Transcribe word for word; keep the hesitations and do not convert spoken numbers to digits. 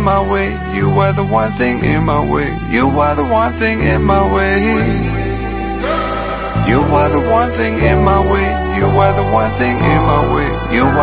my way. You are the one thing in my way. You are the one thing in my way. You are the one thing in my way. You are the one thing in my way. You are